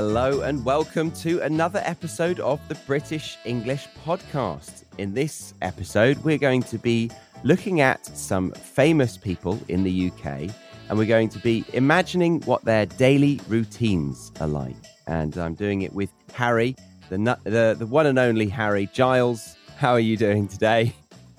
Hello and welcome to another episode of the British English Podcast. In this episode, we're going to be looking at some famous people in the UK, and we're going to be imagining what their daily routines are like. And I'm doing it with Harry, the one and only Harry Giles. How are you doing today?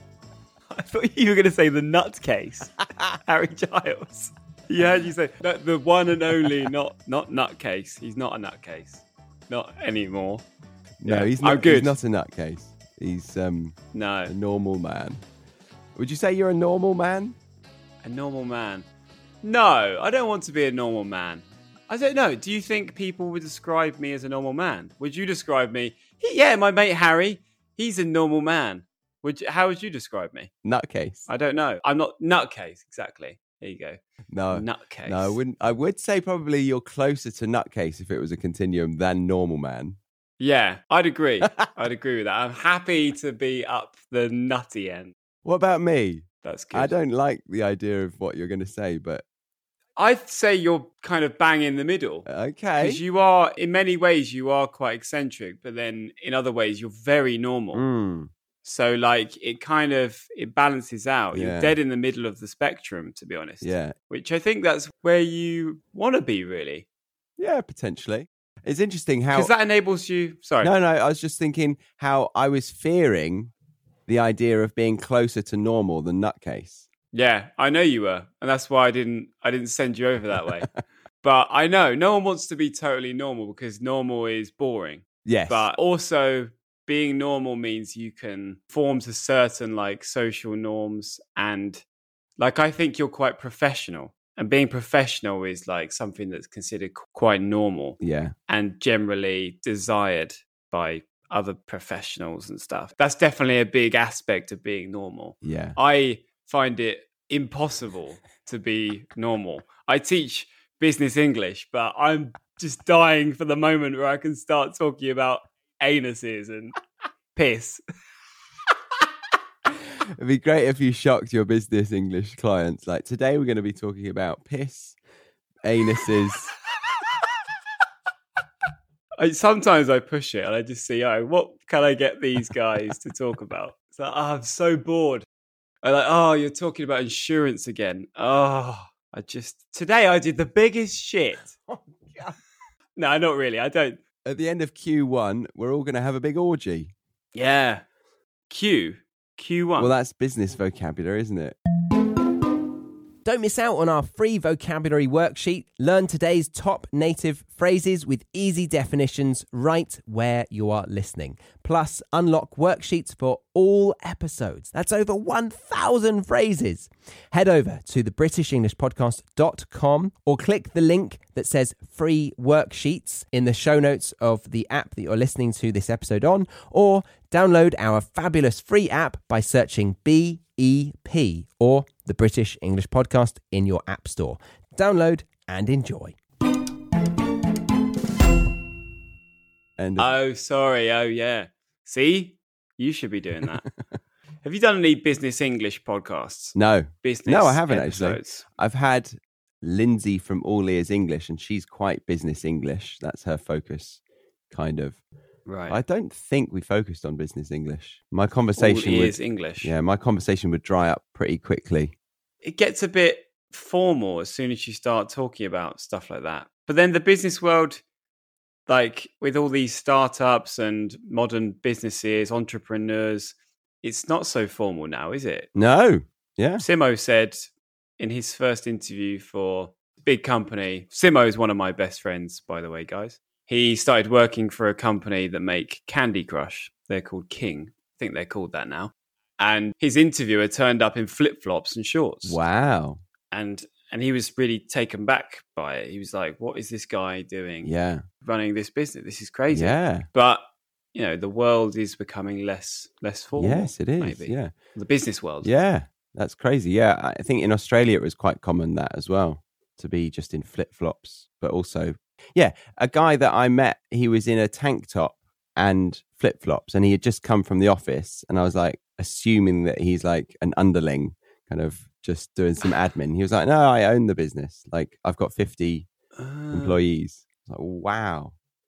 I thought you were going to say the nutcase, Harry Giles. Yeah, you say the one and only, not nutcase. He's not a nutcase, not anymore. No, Yeah. he's not. I'm good. He's not a nutcase. He's a normal man. Would you say you're a normal man? A normal man? No, I don't want to be a normal man. I don't know. Do you think people would describe me as a normal man? Would you describe me? Yeah, my mate Harry. He's a normal man. How would you describe me? Nutcase. I don't know. I'm not nutcase exactly. There you go. No, nutcase. No, I wouldn't. I would say probably you're closer to nutcase if it was a continuum than normal man. Yeah, I'd agree. I'd agree with that. I'm happy to be up the nutty end. What about me? That's good. I don't like the idea of what you're going to say, but I'd say you're kind of bang in the middle. okay. Because you are, in many ways, you are quite eccentric, but then in other ways, you're very normal. So, like, it balances out. Yeah. You're dead in the middle of the spectrum, to be honest. Yeah. Which I think that's where you want to be, really. Yeah, potentially. It's interesting how... Because that enables you... Sorry. No, I was just thinking how I was fearing the idea of being closer to normal than nutcase. Yeah, I know you were. And that's why I didn't send you over that way. But I know, no one wants to be totally normal because normal is boring. Yes. But also... being normal means you can form to certain like social norms, and like I think you're quite professional, and being professional is like something that's considered quite normal, and generally desired by other professionals and stuff. That's definitely a big aspect of being normal. Yeah, I find it impossible to be normal. I teach business English, but I'm just dying for the moment where I can start talking about anuses and piss. It'd be great if you shocked your business English clients. Like, today we're going to be talking about piss, anuses. Sometimes I push it and I just see, what can I get these guys to talk about? It's like, I'm so bored. I'm like, you're talking about insurance again. Today I did the biggest shit. Oh, God. No, not really. I don't. At the end of Q1, we're all going to have a big orgy. Yeah. Q1. Well, that's business vocabulary, isn't it? Don't miss out on our free vocabulary worksheet. Learn today's top native phrases with easy definitions right where you are listening. Plus, unlock worksheets for all episodes. That's over 1,000 phrases. Head over to thebritishenglishpodcast.com or click the link that says free worksheets in the show notes of the app that you're listening to this episode on, or download our fabulous free app by searching BEP or the British English Podcast in your app store. Download and enjoy. Sorry. Oh, yeah. See? You should be doing that. Have you done any business English podcasts? No. No, I haven't episodes? actually. I've had Lindsay from All Ears English, and she's quite business English. That's her focus, kind of. Right. I don't think we focused on business English. My conversation English. Yeah, my conversation would dry up pretty quickly. It gets a bit formal as soon as you start talking about stuff like that. But then the business world, like with all these startups and modern businesses, entrepreneurs, it's not so formal now, is it? No. Yeah. Simo said in his first interview for a big company, Simo is one of my best friends, by the way, guys. He started working for a company that make Candy Crush. They're called King. I think they're called that now. And his interviewer turned up in flip-flops and shorts. Wow. And he was really taken back by it. He was like, what is this guy doing? Yeah. Running this business? This is crazy. Yeah. But, the world is becoming less formal. Yes, it is. Maybe. Yeah. The business world. Yeah. That's crazy. Yeah. I think in Australia it was quite common that as well, to be just in flip-flops, but also... Yeah, a guy that I met, he was in a tank top and flip-flops, and he had just come from the office, and I was like assuming that he's like an underling, kind of just doing some admin. He was like, no, I own the business. Like, I've got 50 employees. I was like, wow.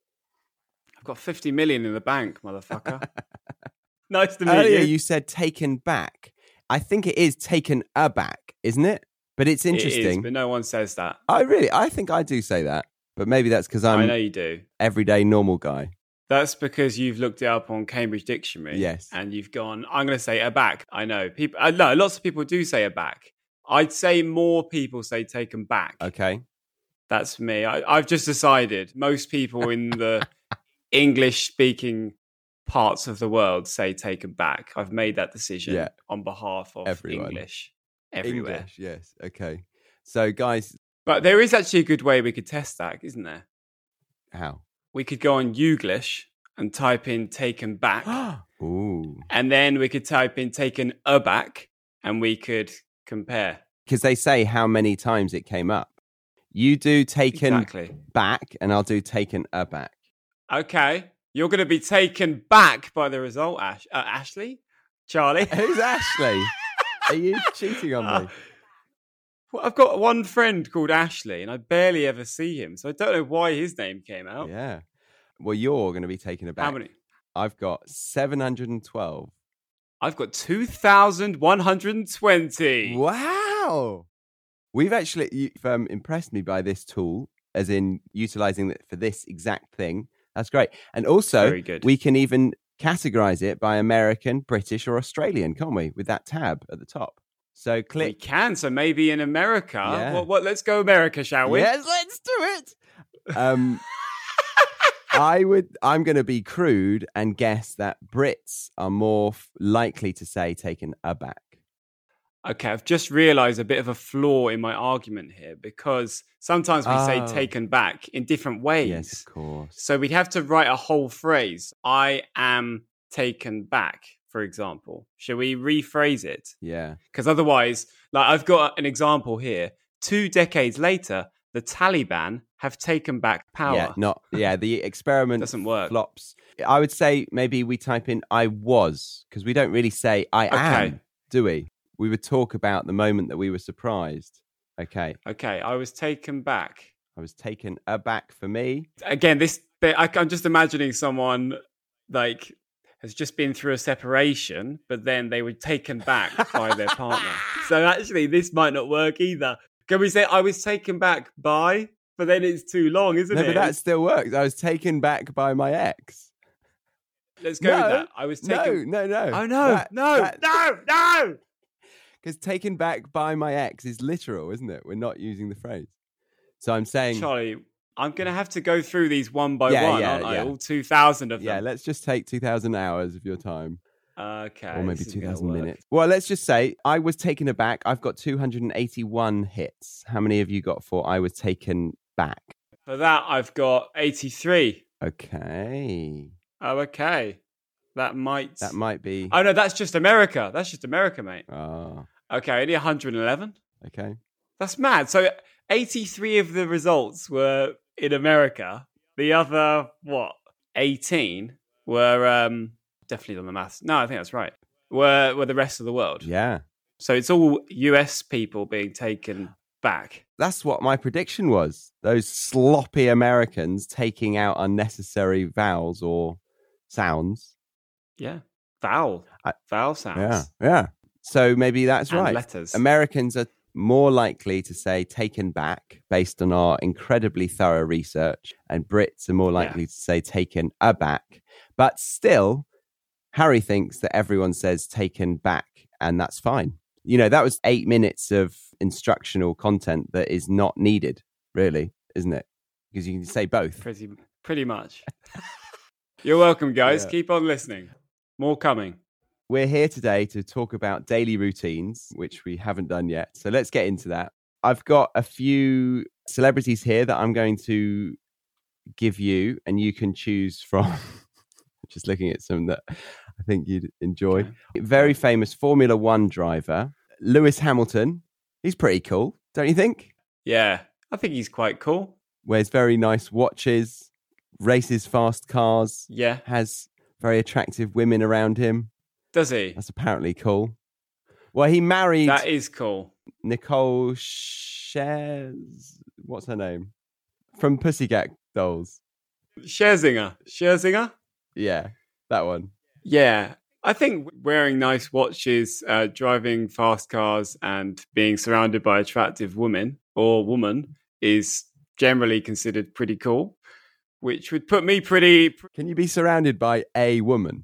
got 50 million in the bank, motherfucker. Nice to meet Earlier you. you said taken back. I think it is taken aback, isn't it? But it's interesting. It is, but no one says that. I think I do say that. But maybe that's because I'm I know you do. everyday normal guy. That's because you've looked it up on Cambridge Dictionary. Yes. And you've gone, I'm going to say aback. I know. No, lots of people do say aback. I'd say more people say taken back. Okay. That's me. I've just decided most people in the English-speaking parts of the world say taken back. I've made that decision on behalf of Everyone. English everywhere. English, yes. Okay. So, guys, But there is actually a good way we could test that, isn't there? how? We could go on Youglish and type in taken back. Ooh. And then we could type in taken aback and we could compare. Because they say how many times it came up. You do taken Exactly. back, and I'll do taken aback. Okay. You're going to be taken back by the result, Ashley? Charlie? Who's Ashley? Are you cheating on me? Well, I've got one friend called Ashley, and I barely ever see him, so I don't know why his name came out. Yeah. Well, you're going to be taken aback. How many? I've got 712. I've got 2,120. Wow. You've impressed me by this tool, as in utilizing it for this exact thing. That's great. And also, Very good. we can even categorize it by American, British, or Australian, can't we? With that tab at the top. So We click. can, so maybe in America. Yeah. Let's go America, shall we? Yes, let's do it. I'm going to be crude and guess that Brits are more likely to say taken aback. Okay, I've just realised a bit of a flaw in my argument here because sometimes we say taken back in different ways. Yes, of course. So we'd have to write a whole phrase. I am taken back, for example. Shall we rephrase it? Yeah. Because otherwise, like I've got an example here. 2 decades later, the Taliban have taken back power. The experiment Doesn't work. flops. I would say maybe we type in I was, because we don't really say I am, do we? We would talk about the moment that we were surprised. Okay. Okay, I was taken back. I was taken aback for me. Again, I'm just imagining someone like has just been through a separation, but then they were taken back by their partner. So actually, this might not work either. Can we say I was taken back by? But then it's too long, isn't No, it? but that still works. I was taken back by my ex. Let's go with that. I was taken. No. Oh no! No! Because taken back by my ex is literal, isn't it? We're not using the phrase. So I'm saying, Charlie, I'm going to have to go through these one by one, aren't I? yeah. All 2,000 of them. yeah, let's just take 2,000 hours of your time. Okay. Or maybe this is gonna 2,000 work. minutes. Well, let's just say I was taken aback. I've got 281 hits. How many have you got for I was taken back? For that, I've got 83. Okay. Oh, okay. That might be. Oh, no, that's just America. That's just America, mate. Oh, Okay, only 111. okay. That's mad. So 83 of the results were in America. The other, 18 were definitely on the maths. No, I think that's right. Were the rest of the world. Yeah. So it's all US people being taken back. That's what my prediction was. Those sloppy Americans taking out unnecessary vowels or sounds. Yeah. Vowel sounds. Yeah. So maybe that's And right. letters. Americans are more likely to say taken back based on our incredibly thorough research, and Brits are more likely to say taken aback. But still, Harry thinks that everyone says taken back, and that's fine. You know, that was 8 minutes of instructional content that is not needed, really, isn't it? Because you can say both. Pretty much. You're welcome, guys. Yeah. Keep on listening. More coming. We're here today to talk about daily routines, which we haven't done yet. So let's get into that. I've got a few celebrities here that I'm going to give you, and you can choose from. Just looking at some that I think you'd enjoy. Okay. Very famous Formula One driver, Lewis Hamilton. He's pretty cool, don't you think? Yeah, I think he's quite cool. Wears very nice watches, races fast cars, Yeah. has very attractive women around him. Does he? That's apparently cool. Well, he married That is cool. Nicole Scherz. What's her name? From Pussycat Dolls. Scherzinger? Yeah, that one. Yeah. I think wearing nice watches, driving fast cars, and being surrounded by attractive women or woman is generally considered pretty cool, which would put me pretty... Can you be surrounded by a woman?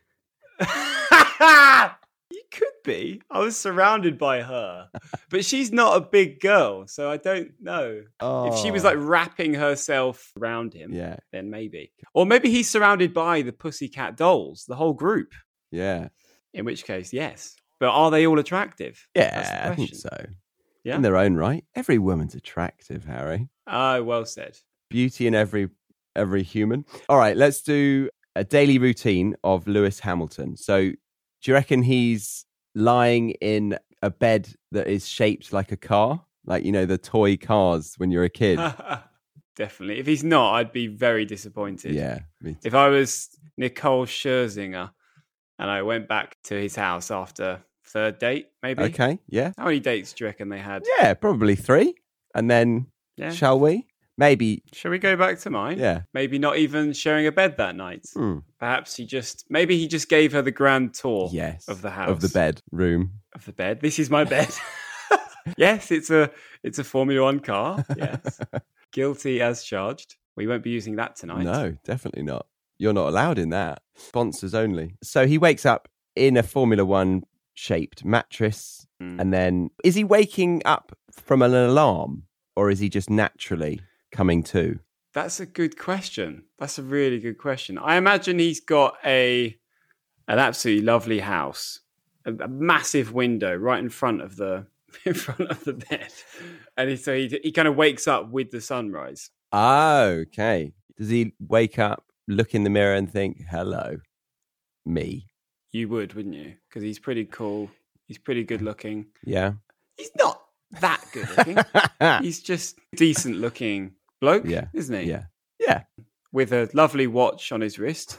You could be. I was surrounded by her, but she's not a big girl, so I don't know. If she was like wrapping herself around him, then maybe. Or maybe he's surrounded by the Pussycat Dolls, the whole group. Yeah. In which case, yes. But are they all attractive? Yeah, I think so. Yeah? In their own right. Every woman's attractive, Harry. Oh, well said. Beauty in every human. All right, let's do a daily routine of Lewis Hamilton. So do you reckon he's lying in a bed that is shaped like a car? Like, you know, the toy cars when you're a kid? Definitely. If he's not, I'd be very disappointed. Yeah. Me too. If I was Nicole Scherzinger and I went back to his house after third date, maybe. Okay, yeah. How many dates do you reckon they had? Yeah, probably 3. And then, shall we? Maybe. Shall we go back to mine? Yeah. Maybe not even sharing a bed that night. Perhaps he just gave her the grand tour of the house. Of the bedroom. Of the bed. This is my bed. Yes, it's a Formula One car. Yes. Guilty as charged. We won't be using that tonight. No, definitely not. You're not allowed in that. Sponsors only. So he wakes up in a Formula One shaped mattress. And then is he waking up from an alarm or is he just naturally coming to? That's a good question. That's a really good question. I imagine he's got an absolutely lovely house, a massive window right in front of the bed, and he kind of wakes up with the sunrise. Oh, okay. Does he wake up, look in the mirror, and think, "Hello, me"? You would, wouldn't you? Because he's pretty cool. He's pretty good looking. Yeah. He's not that good looking. He's just decent looking bloke, isn't he? Yeah. Yeah. With a lovely watch on his wrist.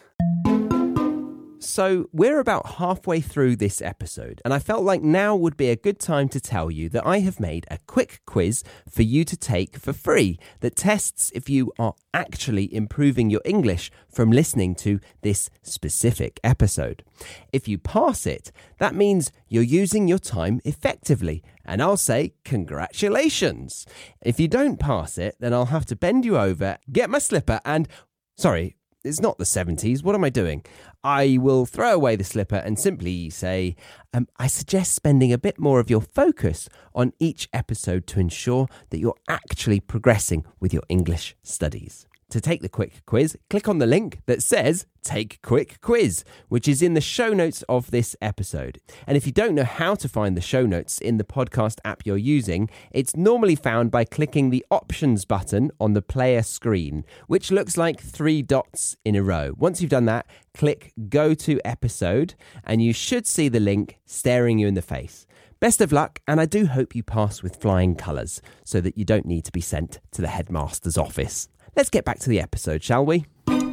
So we're about halfway through this episode, and I felt like now would be a good time to tell you that I have made a quick quiz for you to take for free that tests if you are actually improving your English from listening to this specific episode. If you pass it, that means you're using your time effectively, and I'll say congratulations. If you don't pass it, then I'll have to bend you over, get my slipper and... Sorry, it's not the 70s. What am I doing? I will throw away the slipper and simply say, I suggest spending a bit more of your focus on each episode to ensure that you're actually progressing with your English studies. To take the quick quiz, click on the link that says Take Quick Quiz, which is in the show notes of this episode. And if you don't know how to find the show notes in the podcast app you're using, it's normally found by clicking the options button on the player screen, which looks like 3 dots in a row. Once you've done that, click Go to Episode, and you should see the link staring you in the face. Best of luck, and I do hope you pass with flying colours so that you don't need to be sent to the headmaster's office. Let's get back to the episode, shall we?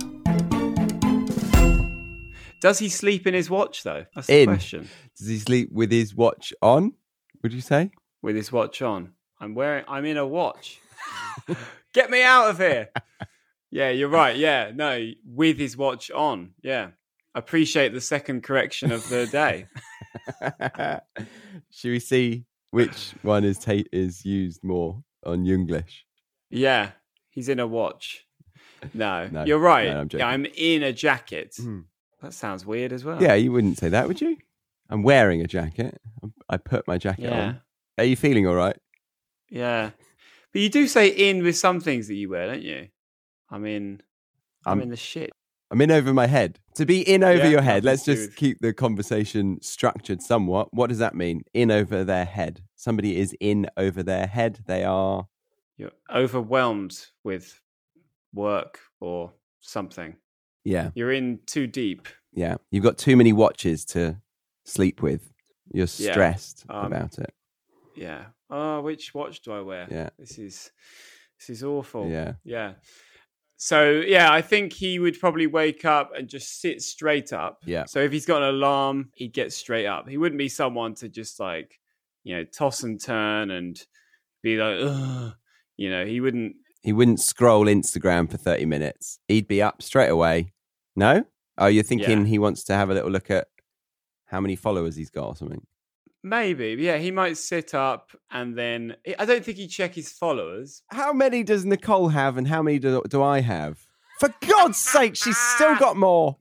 Does he sleep in his watch, though? That's the question. Does he sleep with his watch on, would you say? With his watch on. I'm in a watch. Get me out of here. Yeah, you're right. Yeah, no, with his watch on. Yeah. Appreciate the second correction of the day. Should we see which one is used more on Younglish? Yeah. He's in a watch. No, you're right. No, I'm in a jacket. That sounds weird as well. Yeah, you wouldn't say that, would you? I'm wearing a jacket. I put my jacket on. Are you feeling all right? Yeah. But you do say in with some things that you wear, don't you? I'm in the shit. I'm in over my head. To be in over your head, let's just keep the conversation structured somewhat. What does that mean? In over their head. Somebody is in over their head. They are... You're overwhelmed with work or something. Yeah. You're in too deep. Yeah. You've got too many watches to sleep with. You're stressed about it. Yeah. Oh, which watch do I wear? Yeah. This is awful. Yeah. Yeah. So, yeah, I think he would probably wake up and just sit straight up. Yeah. So if he's got an alarm, he'd get straight up. He wouldn't be someone to just toss and turn and be like, ugh. He wouldn't. He wouldn't scroll Instagram for 30 minutes. He'd be up straight away. No? Oh, you're thinking he wants to have a little look at how many followers he's got or something? Maybe. Yeah, he might sit up and then... I don't think he'd check his followers. How many does Nicole have and how many do I have? For God's sake, she's still got more.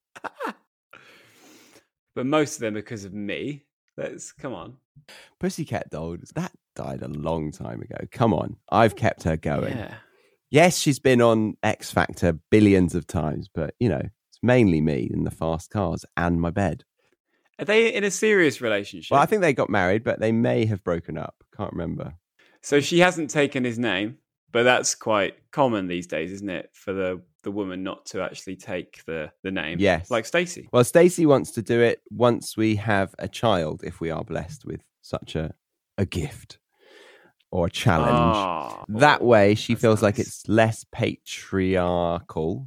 But most of them because of me. Come on. Pussycat Dolls, that died a long time ago. Come on. I've kept her going. Yeah. Yes, she's been on X Factor billions of times, but, it's mainly me in the fast cars and my bed. Are they in a serious relationship? Well, I think they got married, but they may have broken up. Can't remember. So she hasn't taken his name, but that's quite common these days, isn't it? For the woman not to actually take the name. Yes. Like Stacey. Well, Stacey wants to do it once we have a child, if we are blessed with such a gift or a challenge. That way she feels like it's less patriarchal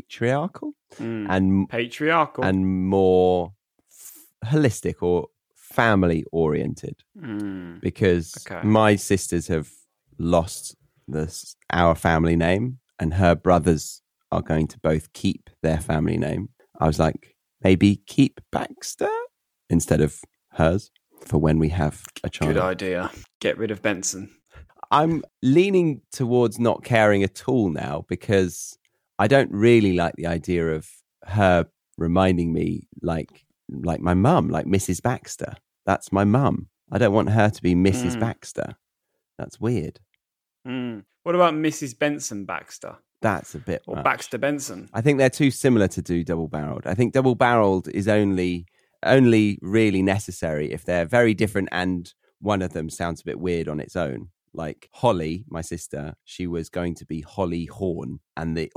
and patriarchal and more holistic or family oriented. Because my sisters have lost our family name and her brothers are going to both keep their family name. I was like, maybe keep Baxter instead of hers for when we have a child. Good idea. Get rid of Benson. I'm leaning towards not caring at all now because I don't really like the idea of her reminding me like my mum, like Mrs. Baxter. That's my mum. I don't want her to be Mrs. Baxter. That's weird. What about Mrs. Benson Baxter? That's a bit Or much. Baxter Benson. I think they're too similar to do double-barreled. I think double-barreled is only really necessary if they're very different and one of them sounds a bit weird on its own. Like Holly, my sister, she was going to be Holly Horn, and the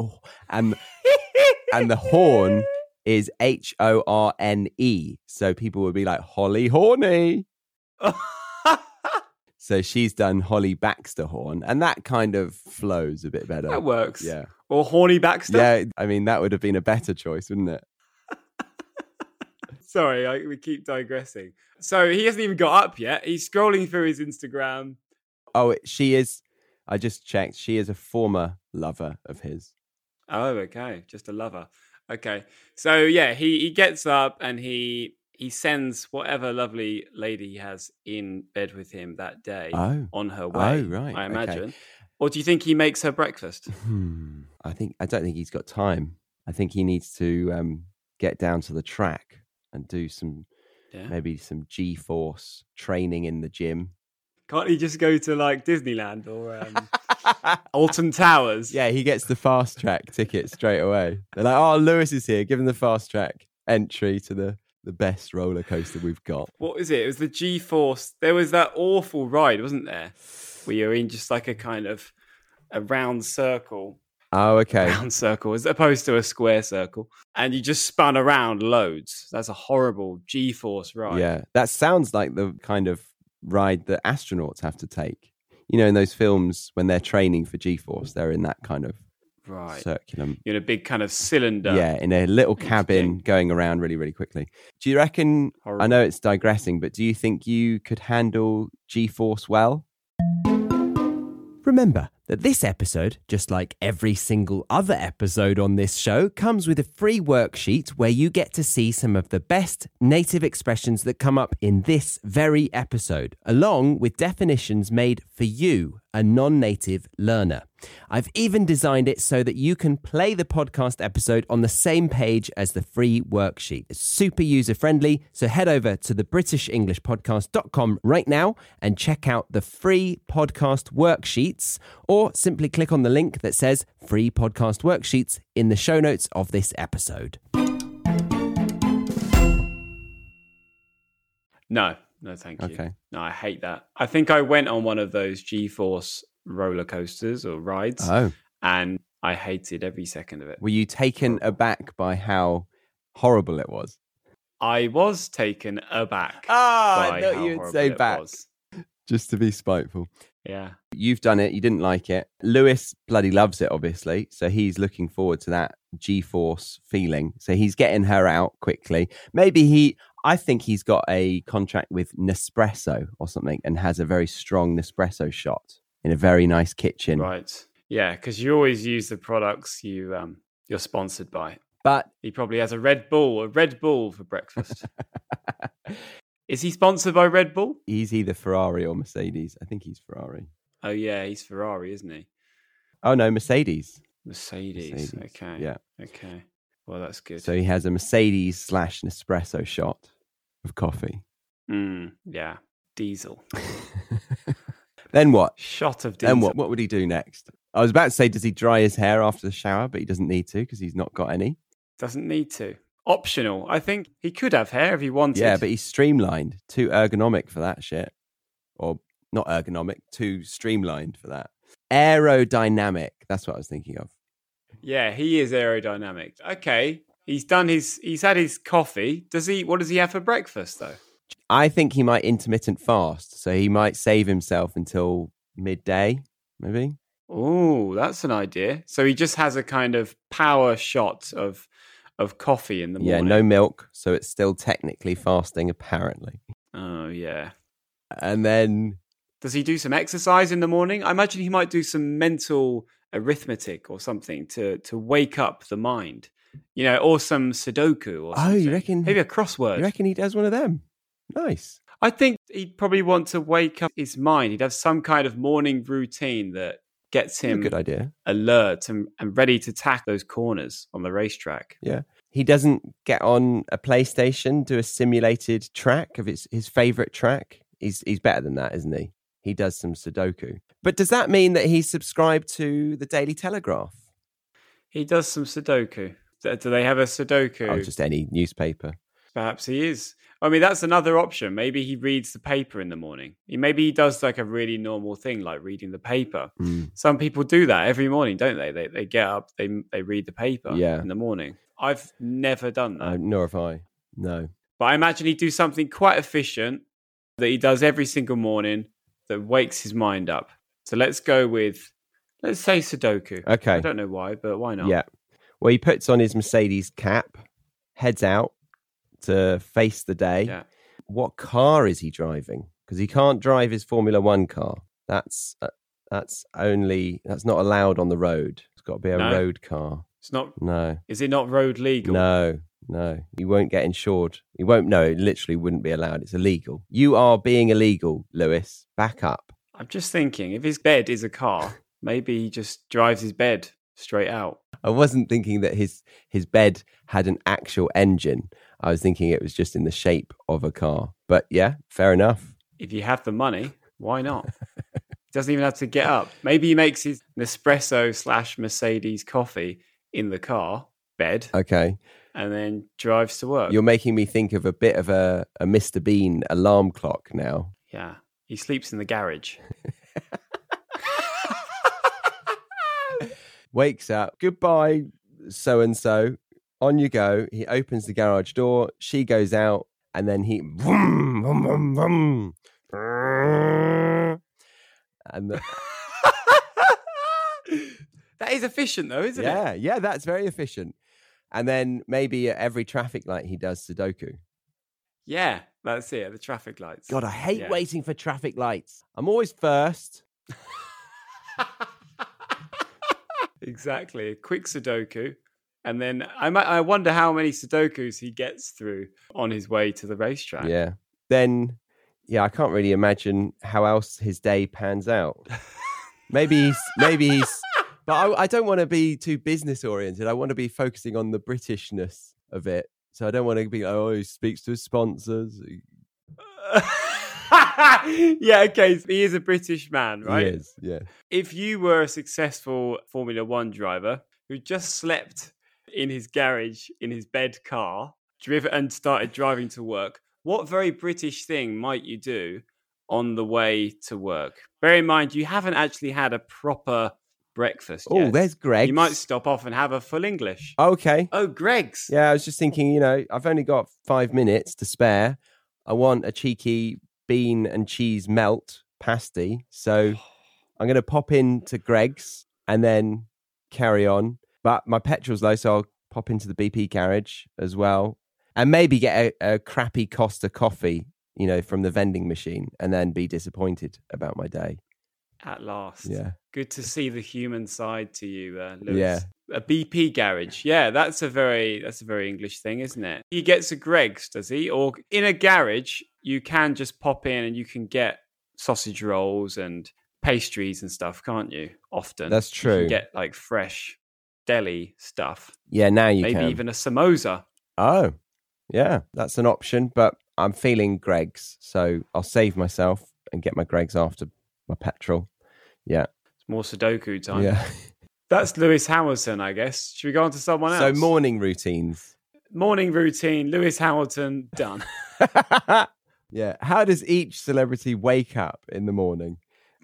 horn is Horne. So people would be like Holly Horny. So she's done Holly Baxter Horn, and that kind of flows a bit better. That works. Yeah. Or Horny Baxter. Yeah, I mean, that would have been a better choice, wouldn't it? Sorry, we keep digressing. So he hasn't even got up yet. He's scrolling through his Instagram. Oh, she is. I just checked. She is a former lover of his. Oh, okay. Just a lover. Okay. So, yeah, he gets up and he sends whatever lovely lady he has in bed with him that day on her way. Oh, right. I imagine. Okay. Or do you think he makes her breakfast? I don't think he's got time. I think he needs to get down to the track and do maybe some G-force training in the gym. Can't he just go to like Disneyland or Alton Towers? Yeah, he gets the fast track ticket straight away. They're like, oh, Lewis is here. Give him the fast track entry to the best roller coaster we've got. What was it? It was the G-force. There was that awful ride, wasn't there? Where you're in just like a kind of a round circle. Oh, okay. Round circle as opposed to a square circle. And you just spun around loads. That's a horrible G-force ride. Yeah, that sounds like the kind of ride that astronauts have to take. You know, in those films when they're training for G-force, they're in that kind of circular. You're in a big kind of cylinder. Yeah, in a little cabin going around really, really quickly. Do you reckon, I know it's digressing, but do you think you could handle G-force well? Remember that this episode, just like every single other episode on this show, comes with a free worksheet where you get to see some of the best native expressions that come up in this very episode, along with definitions made for you, a non-native learner. I've even designed it so that you can play the podcast episode on the same page as the free worksheet. It's super user-friendly, so head over to thebritishenglishpodcast.com right now and check out the free podcast worksheets, or simply click on the link that says free podcast worksheets in the show notes of this episode. No, thank you. Okay. No, I hate that. I think I went on one of those G-force roller coasters or rides, and I hated every second of it. Were you taken aback by how horrible it was? I was taken aback. I thought you would say back. Just to be spiteful. Yeah. You've done it. You didn't like it. Lewis bloody loves it, obviously. So he's looking forward to that G-force feeling. So he's getting her out quickly. I think he's got a contract with Nespresso or something and has a very strong Nespresso shot in a very nice kitchen. Right. Yeah, because you always use the products you're sponsored by. But He probably has a Red Bull for breakfast. Is he sponsored by Red Bull? He's either Ferrari or Mercedes. I think he's Ferrari. Oh, yeah, he's Ferrari, isn't he? Oh, no, Mercedes. Mercedes. Okay. Yeah. Okay. Well, that's good. So he has a Mercedes / Nespresso shot of coffee. Yeah. Diesel. Then what? Shot of diesel. Then what? What would he do next? I was about to say, does he dry his hair after the shower? But he doesn't need to because he's not got any. Doesn't need to. Optional. I think he could have hair if he wanted. Yeah, but he's streamlined. Too ergonomic for that shit. Or not ergonomic, too streamlined for that. Aerodynamic. That's what I was thinking of. Yeah, he is aerodynamic. Okay. He's had his coffee. What does he have for breakfast though? I think he might intermittent fast. So he might save himself until midday, maybe. Oh, that's an idea. So he just has a kind of power shot of coffee in the morning. Yeah, no milk. So it's still technically fasting, apparently. Oh, yeah. And then... Does he do some exercise in the morning? I imagine he might do some mental arithmetic or something to wake up the mind. Or some Sudoku or something. Oh, you reckon? Maybe a crossword. You reckon he does one of them? Nice. I think he'd probably want to wake up his mind. He'd have some kind of morning routine that gets him good idea. Alert and ready to tack those corners on the racetrack. Yeah. He doesn't get on a PlayStation, do a simulated track of his favorite track. He's better than that, isn't he? He does some Sudoku. But does that mean that he's subscribed to the Daily Telegraph? He does some Sudoku. Do they have a Sudoku? Oh, just any newspaper. Perhaps he is. I mean, that's another option. Maybe he reads the paper in the morning. Maybe he does like a really normal thing, like reading the paper. Some people do that every morning, don't they? They get up, they read the paper in the morning. I've never done that. Nor have I. No. But I imagine he'd do something quite efficient that he does every single morning that wakes his mind up. So let's say Sudoku. Okay. I don't know why, but why not? Yeah. Well, he puts on his Mercedes cap, heads out to face the day. Yeah. What car is he driving? Because he can't drive his Formula One car. That's not allowed on the road. It's got to be a road car. It's not. No. Is it not road legal? No. He won't get insured. He won't. No, it literally wouldn't be allowed. It's illegal. You are being illegal, Lewis. Back up. I'm just thinking, if his bed is a car, maybe he just drives his bed straight out. I wasn't thinking that his bed had an actual engine. I was thinking it was just in the shape of a car. But yeah, fair enough. If you have the money, why not? He doesn't even have to get up. Maybe he makes his Nespresso / Mercedes coffee in the car bed. Okay. And then drives to work. You're making me think of a bit of a Mr. Bean alarm clock now. Yeah. He sleeps in the garage. Wakes up. Goodbye, so-and-so. On you go. He opens the garage door. She goes out. And then he... Vroom, vroom, vroom, vroom. And that is efficient, though, isn't it? Yeah, that's very efficient. And then maybe at every traffic light, he does Sudoku. Yeah, that's it. The traffic lights. God, I hate waiting for traffic lights. I'm always first. Exactly. A quick Sudoku. And then I wonder how many Sudokus he gets through on his way to the racetrack. Yeah. Then, I can't really imagine how else his day pans out. Maybe he's... But I don't want to be too business oriented. I want to be focusing on the Britishness of it. So I don't want to be he speaks to his sponsors. Yeah, okay. He is a British man, right? He is, yeah. If you were a successful Formula One driver who just slept in his garage, in his bed car, and started driving to work, what very British thing might you do on the way to work? Bear in mind, you haven't actually had a proper breakfast yet. Oh, there's Greg's. You might stop off and have a full English. Okay. Oh, Greg's. Yeah, I was just thinking, I've only got 5 minutes to spare. I want a cheeky bean and cheese melt pasty. So I'm going to pop into Greg's and then carry on. But my petrol's low, so I'll pop into the BP garage as well. And maybe get a crappy Costa coffee, from the vending machine and then be disappointed about my day. At last. Yeah. Good to see the human side to you, Lewis. Yeah. A BP garage. Yeah, that's a very English thing, isn't it? He gets a Greggs, does he? Or in a garage, you can just pop in and you can get sausage rolls and pastries and stuff, can't you? Often. That's true. You can get like fresh deli stuff. Yeah, now you Maybe can. even a samosa. Oh, yeah, that's an option. But I'm feeling Greggs, so I'll save myself and get my Greggs after my petrol. Yeah. It's more Sudoku time. Yeah. That's Lewis Hamilton, I guess. Should we go on to someone else? So morning routines. Morning routine, Lewis Hamilton, done. Yeah. How does each celebrity wake up in the morning?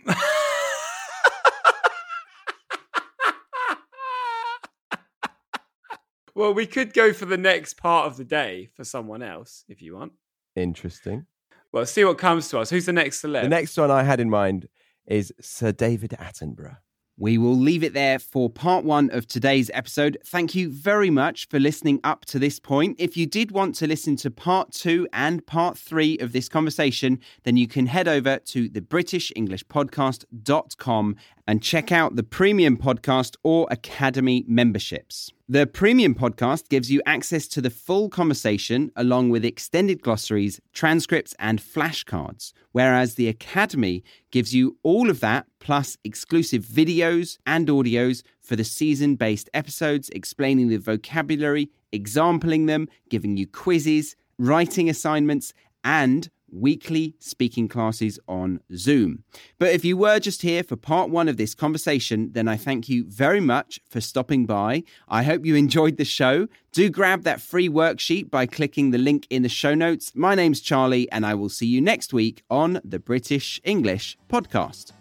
Well, we could go for the next part of the day for someone else, if you want. Interesting. Well, see what comes to us. Who's the next celeb? The next one I had in mind is Sir David Attenborough. We will leave it there for part 1 of today's episode. Thank you very much for listening up to this point. If you did want to listen to part 2 and part 3 of this conversation, then you can head over to thebritishenglishpodcast.com and check out the Premium Podcast or Academy memberships. The Premium Podcast gives you access to the full conversation along with extended glossaries, transcripts and flashcards, whereas the Academy gives you all of that plus exclusive videos and audios for the season-based episodes, explaining the vocabulary, exampling them, giving you quizzes, writing assignments and weekly speaking classes on Zoom. But if you were just here for part 1 of this conversation, then I thank you very much for stopping by. I hope you enjoyed the show. Do grab that free worksheet by clicking the link in the show notes. My name's Charlie, and I will see you next week on the British English Podcast.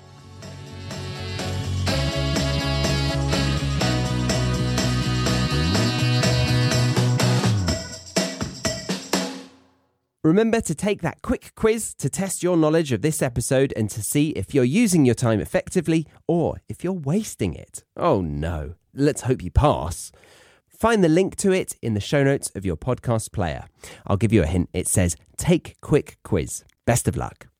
Remember to take that quick quiz to test your knowledge of this episode and to see if you're using your time effectively or if you're wasting it. Oh no, let's hope you pass. Find the link to it in the show notes of your podcast player. I'll give you a hint. It says, "Take quick quiz." Best of luck.